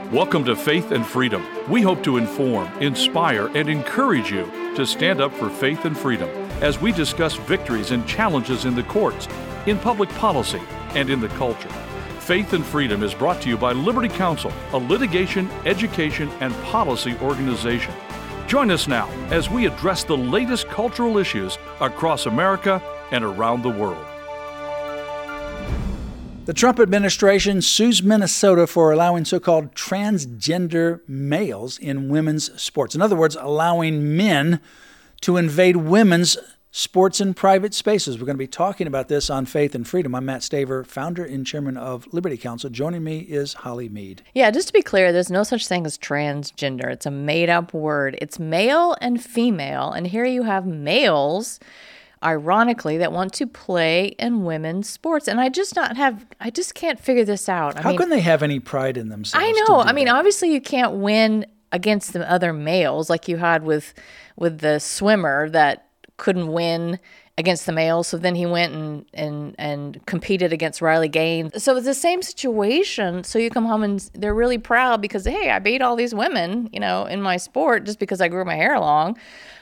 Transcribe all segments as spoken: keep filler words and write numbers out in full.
Welcome to Faith and Freedom. We hope to inform, inspire, and encourage you to stand up for faith and freedom as we discuss victories and challenges in the courts, in public policy, and in the culture. Faith and Freedom is brought to you by Liberty Counsel, a litigation, education, and policy organization. Join us now as we address the latest cultural issues across America and around the world. The Trump administration sues Minnesota for allowing so-called transgender males in women's sports. In other words, allowing men to invade women's sports and private spaces. We're going to be talking about this on Faith and Freedom. I'm Matt Staver, founder and chairman of Liberty Counsel. Joining me is Holly Mead. Yeah, just to be clear, there's no such thing as transgender. It's a made-up word. It's male and female, and here you have males, ironically, that want to play in women's sports. And I just not have, I just can't figure this out. I How mean, can they have any pride in themselves? I know. I mean, that? obviously you can't win against the other males like you had with with the swimmer that couldn't win against the males. So then he went and, and, and competed against Riley Gaines. So it's the same situation. So you come home and they're really proud because, hey, I beat all these women, you know, in my sport just because I grew my hair long.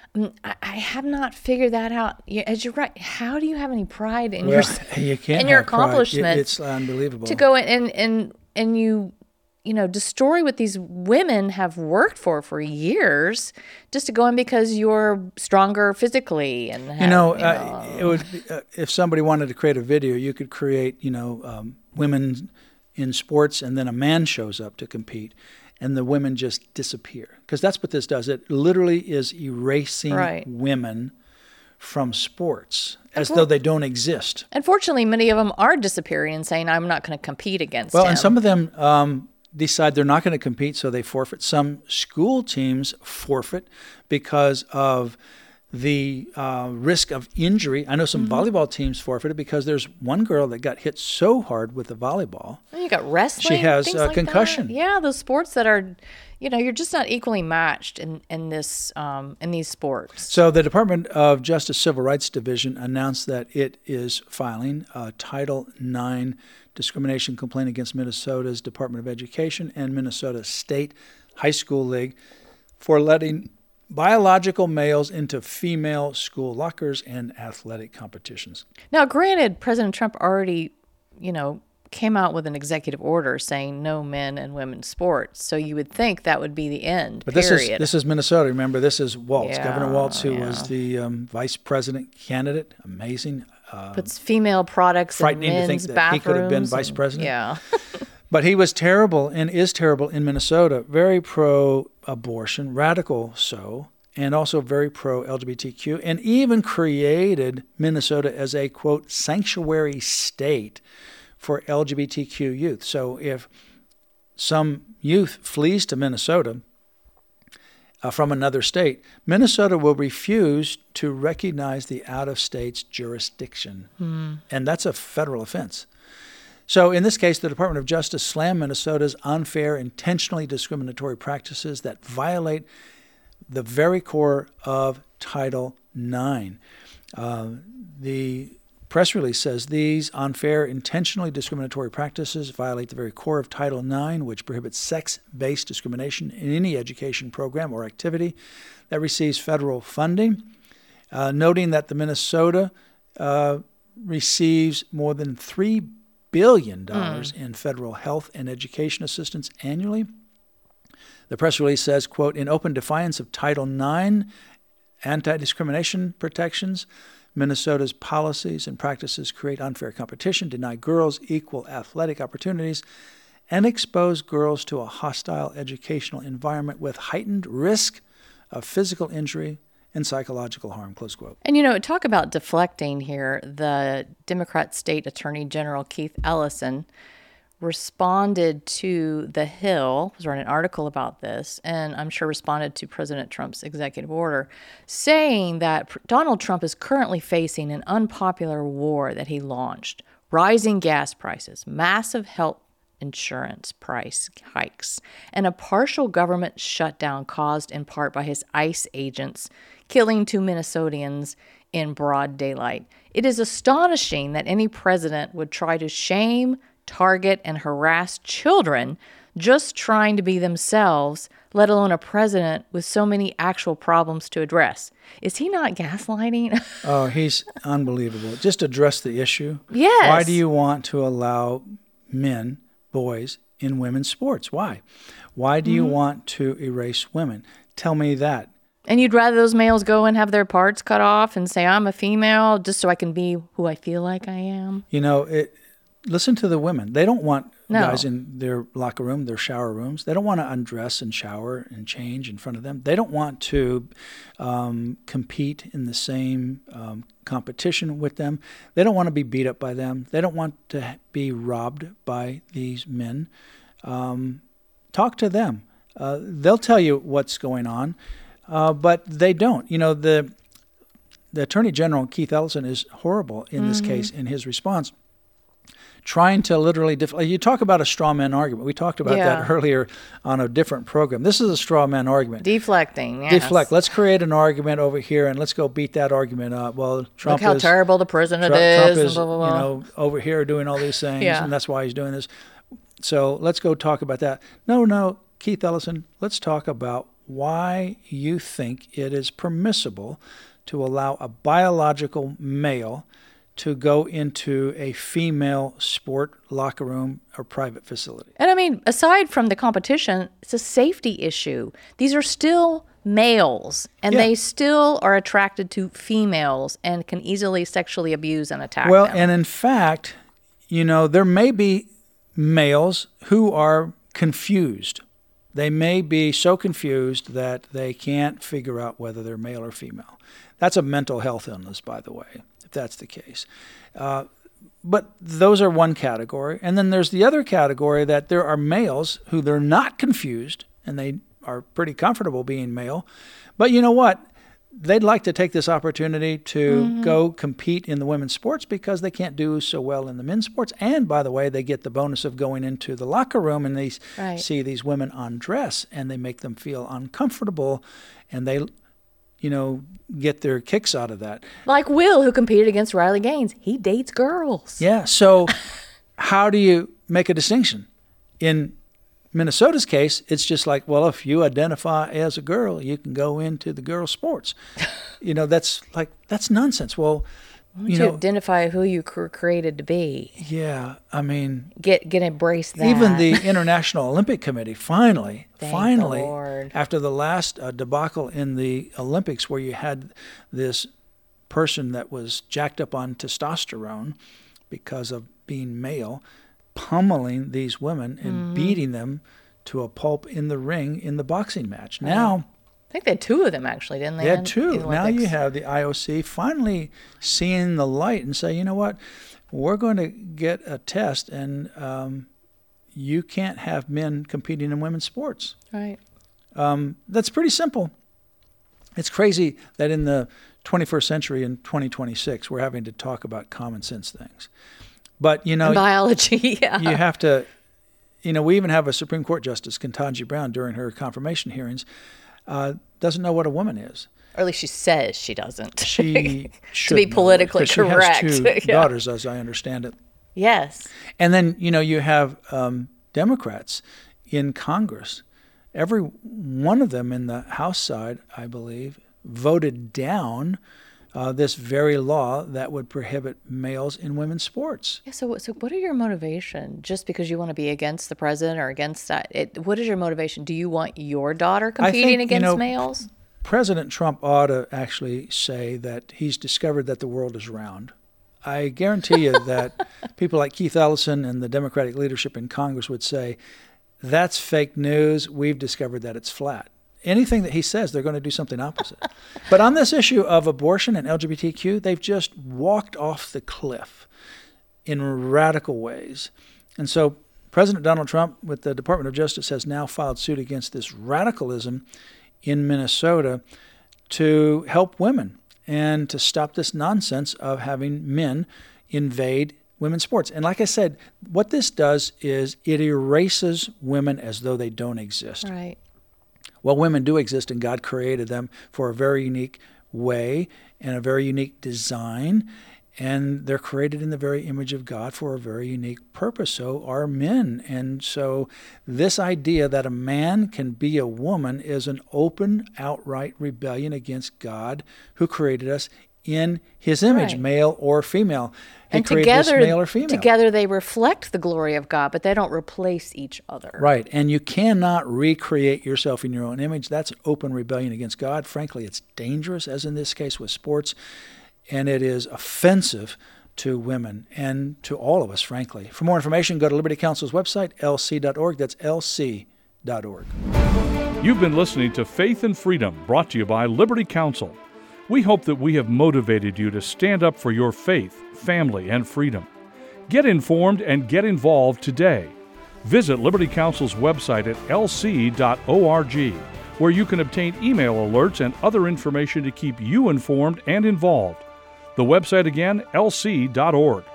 I, I have not figured that out. As you're right, how do you have any pride in well, your you can't in your have pride. accomplishment? It, it's unbelievable to go in and and and you you know destroy what these women have worked for for years just to go in because you're stronger physically and have, you know, you know uh, it would be, uh, if somebody wanted to create a video, you could create you know um, women in sports, and then a man shows up to compete. And the women just disappear. Because that's what this does. It literally is erasing right. women from sports as though they don't exist. Unfortunately, many of them are disappearing and saying, I'm not going to compete against well, him. and some of them um, decide they're not going to compete, so they forfeit. Some school teams forfeit because of the uh, risk of injury. I know some mm-hmm. volleyball teams forfeited because there's one girl that got hit so hard with the volleyball. You got wrestling. She has a like concussion. That. Yeah, those sports that are, you know, you're just not equally matched in in this um, in these sports. So the Department of Justice Civil Rights Division announced that it is filing a Title nine discrimination complaint against Minnesota's Department of Education and Minnesota State High School League for letting biological males into female school lockers and athletic competitions. Now, granted, President Trump already, you know, came out with an executive order saying no men and women's sports. So you would think that would be the end, but period. this is this is Minnesota. Remember, this is Waltz, yeah, Governor Waltz, who yeah. was the um, vice president candidate. Amazing. Um, Puts female products in men's frightening to think that bathrooms. he could have been vice and, president. Yeah. But he was terrible and is terrible in Minnesota. Very pro-abortion, radical so, and also very pro-L G B T Q, and even created Minnesota as a, quote, sanctuary state for L G B T Q youth. So if some youth flees to Minnesota uh, from another state, Minnesota will refuse to recognize the out-of-state's jurisdiction. Mm. And that's a federal offense. So in this case, the Department of Justice slammed Minnesota's unfair, intentionally discriminatory practices that violate the very core of Title nine. Uh, the press release says these unfair, intentionally discriminatory practices violate the very core of Title nine, which prohibits sex-based discrimination in any education program or activity that receives federal funding, uh, noting that the Minnesota uh, receives more than three billion dollars mm. in federal health and education assistance annually. The press release says, quote, in open defiance of Title nine anti-discrimination protections, Minnesota's policies and practices create unfair competition, deny girls equal athletic opportunities, and expose girls to a hostile educational environment with heightened risk of physical injury and psychological harm, close quote. And, you know, talk about deflecting here. The Democrat State Attorney General Keith Ellison responded to The Hill, was writing an article about this, and I'm sure responded to President Trump's executive order, saying that Donald Trump is currently facing an unpopular war that he launched, rising gas prices, massive health insurance price hikes, and a partial government shutdown caused in part by his ICE agents killing two Minnesotans in broad daylight. It is astonishing that any president would try to shame, target, and harass children just trying to be themselves, let alone a president with so many actual problems to address. Is he not gaslighting? Oh, he's unbelievable. Just address the issue. Yes. Why do you want to allow men, boys, in women's sports? Why? Why do you mm-hmm. want to erase women? Tell me that. And you'd rather those males go and have their parts cut off and say, I'm a female, just so I can be who I feel like I am? You know, it, listen to the women. They don't want no. guys in their locker room, their shower rooms. They don't want to undress and shower and change in front of them. They don't want to um, compete in the same um, competition with them. They don't want to be beat up by them. They don't want to be robbed by these men. Um, talk to them. Uh, they'll tell you what's going on, uh, but they don't. You know, the the Attorney General, Keith Ellison, is horrible in mm-hmm. this case in his response. Trying to literally, def- you talk about a straw man argument. We talked about yeah. that earlier on a different program. This is a straw man argument. Deflecting, yes. Deflect. Let's create an argument over here and let's go beat that argument up. Well, Trump Look how is, terrible the president Trump, is. Trump is, blah, blah, blah. you know, over here doing all these things, yeah. and that's why he's doing this. So let's go talk about that. No, no, Keith Ellison, let's talk about why you think it is permissible to allow a biological male to go into a female sport locker room or private facility. And I mean, aside from the competition, it's a safety issue. These are still males, and yeah. they still are attracted to females and can easily sexually abuse and attack well, them. And in fact, you know, there may be males who are confused. They may be so confused that they can't figure out whether they're male or female. That's a mental health illness, by the way, if that's the case. Uh, but those are one category. And then there's the other category that there are males who they're not confused, and they are pretty comfortable being male. But you know what? They'd like to take this opportunity to mm-hmm. go compete in the women's sports because they can't do so well in the men's sports. And by the way, they get the bonus of going into the locker room and they right. see these women undress and they make them feel uncomfortable, and they, you know, get their kicks out of that. Like Will, who competed against Riley Gaines. He dates girls. Yeah. So how do you make a distinction? In Minnesota's case, it's just like, well, if you identify as a girl, you can go into the girl sports. You know, that's like, that's nonsense. Well, Why don't you you know, identify who you were created to be? Yeah, I mean, get get embrace that. Even the International Olympic Committee finally, Thank finally, the Lord. after the last uh, debacle in the Olympics, where you had this person that was jacked up on testosterone because of being male, pummeling these women and mm-hmm. beating them to a pulp in the ring in the boxing match. Right. Now, I think they had two of them, actually, didn't they? They had two. Now you have the I O C finally seeing the light and say, you know what, we're going to get a test, and um, you can't have men competing in women's sports. Right. Um, that's pretty simple. It's crazy that in the twenty-first century, in twenty twenty-six, we're having to talk about common sense things. But, you know, and biology, yeah. You have to, you know, we even have a Supreme Court Justice, Ketanji Brown, during her confirmation hearings, uh, doesn't know what a woman is. Or at least she says she doesn't. She should to be politically know, correct. She has two yeah. daughters, as I understand it. Yes. And then, you know, you have um, Democrats in Congress. Every one of them in the House side, I believe, voted down Uh, this very law that would prohibit males in women's sports. Yeah. So, so what are your motivation? Just because you want to be against the president or against that? It, what is your motivation? Do you want your daughter competing think, against you know, males? President Trump ought to actually say that he's discovered that the world is round. I guarantee you that people like Keith Ellison and the Democratic leadership in Congress would say, that's fake news. We've discovered that it's flat. Anything that he says, they're going to do something opposite. But on this issue of abortion and L G B T Q, they've just walked off the cliff in radical ways. And so President Donald Trump with the Department of Justice has now filed suit against this radicalism in Minnesota to help women and to stop this nonsense of having men invade women's sports. And like I said, what this does is it erases women as though they don't exist. Right. Well, women do exist, and God created them for a very unique way and a very unique design. And they're created in the very image of God for a very unique purpose. So are men. And so this idea that a man can be a woman is an open, outright rebellion against God, who created us in his image, right. male or female. He and created together, us male or female. together they reflect the glory of God, but they don't replace each other. Right. And you cannot recreate yourself in your own image. That's open rebellion against God. Frankly, it's dangerous, as in this case with sports. And it is offensive to women and to all of us, frankly. For more information, go to Liberty Counsel's website, L C dot org. That's L C dot org. You've been listening to Faith and Freedom, brought to you by Liberty Counsel. We hope that we have motivated you to stand up for your faith, family, and freedom. Get informed and get involved today. Visit Liberty Counsel's website at L C dot org, where you can obtain email alerts and other information to keep you informed and involved. The website again, L C dot org.